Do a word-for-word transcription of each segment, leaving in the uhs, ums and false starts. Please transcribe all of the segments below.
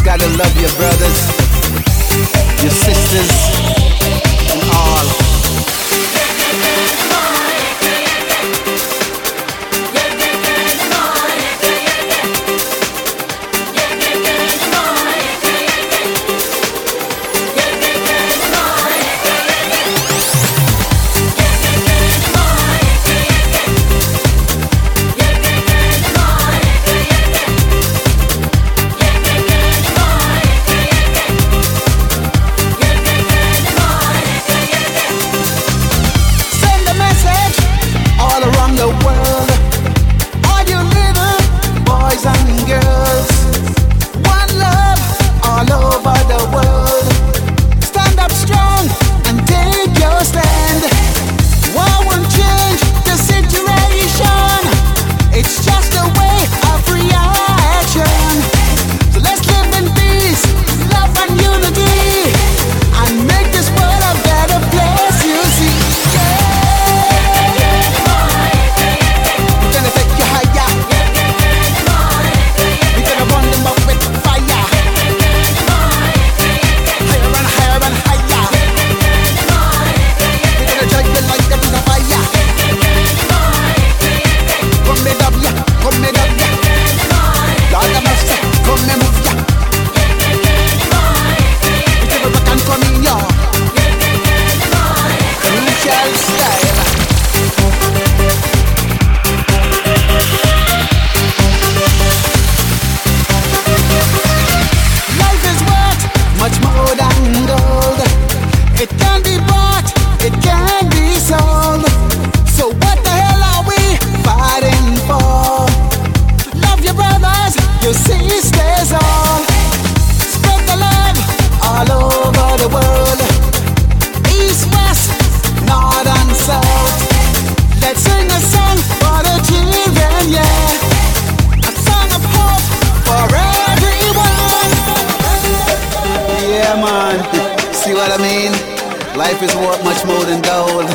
gotta love your brothers, your sisters, and all. Life is worth much more than gold.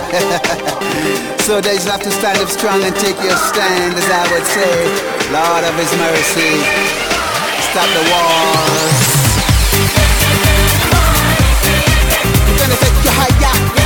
So they just have to stand up strong and take your stand, as I would say. Lord of His mercy, stop the wars. We're gonna take you higher.